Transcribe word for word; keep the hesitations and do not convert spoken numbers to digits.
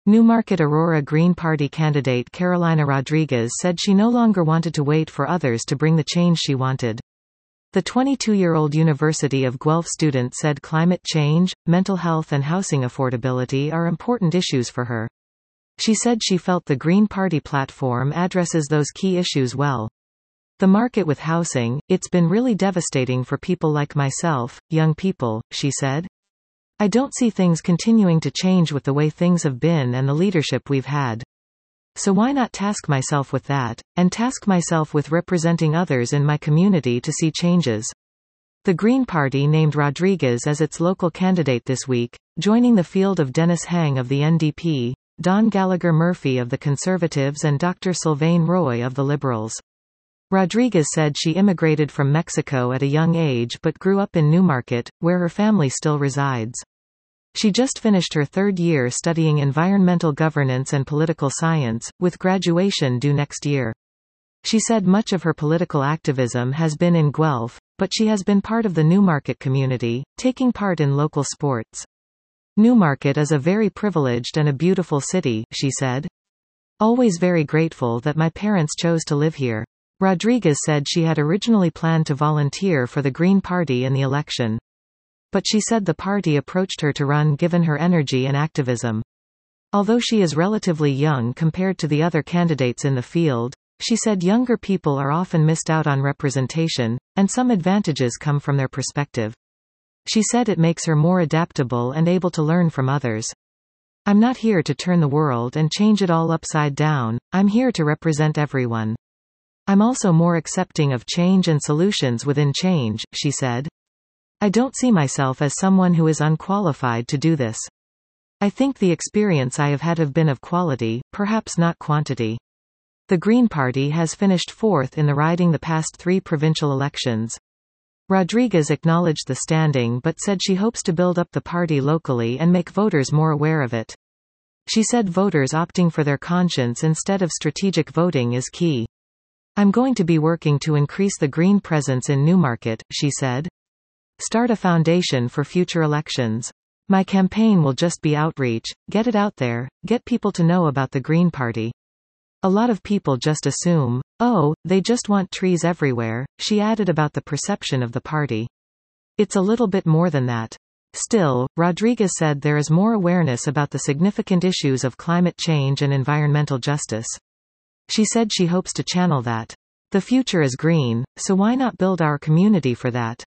Newmarket Aurora Green Party candidate Carolina Rodriguez said she no longer wanted to wait for others to bring the change she wanted. The twenty-two-year-old University of Guelph student said climate change, mental health and housing affordability are important issues for her. She said she felt the Green Party platform addresses those key issues well. The market with housing, it's been really devastating for people like myself, young people, she said. I don't see things continuing to change with the way things have been and the leadership we've had. So why not task myself with that, and task myself with representing others in my community to see changes. The Green Party named Rodriguez as its local candidate this week, joining the field of Dennis Heng of the N D P, Don Gallagher Murphy of the Conservatives and Doctor Sylvain Roy of the Liberals. Rodriguez said she immigrated from Mexico at a young age but grew up in Newmarket, where her family still resides. She just finished her third year studying environmental governance and political science, with graduation due next year. She said much of her political activism has been in Guelph, but she has been part of the Newmarket community, taking part in local sports. Newmarket is a very privileged and a beautiful city, she said. Always very grateful that my parents chose to live here. Rodriguez said she had originally planned to volunteer for the Green Party in the election. But she said the party approached her to run given her energy and activism. Although she is relatively young compared to the other candidates in the field, she said younger people are often missed out on representation, and some advantages come from their perspective. She said it makes her more adaptable and able to learn from others. I'm not here to turn the world and change it all upside down, I'm here to represent everyone. I'm also more accepting of change and solutions within change, she said. I don't see myself as someone who is unqualified to do this. I think the experience I have had have been of quality, perhaps not quantity. The Green Party has finished fourth in the riding the past three provincial elections. Rodriguez acknowledged the standing but said she hopes to build up the party locally and make voters more aware of it. She said voters opting for their conscience instead of strategic voting is key. I'm going to be working to increase the Green presence in Newmarket, she said. Start a foundation for future elections. My campaign will just be outreach, get it out there, get people to know about the Green Party. A lot of people just assume, oh, they just want trees everywhere, she added about the perception of the party. It's a little bit more than that. Still, Rodriguez said there is more awareness about the significant issues of climate change and environmental justice. She said she hopes to channel that. The future is green, so why not build our community for that?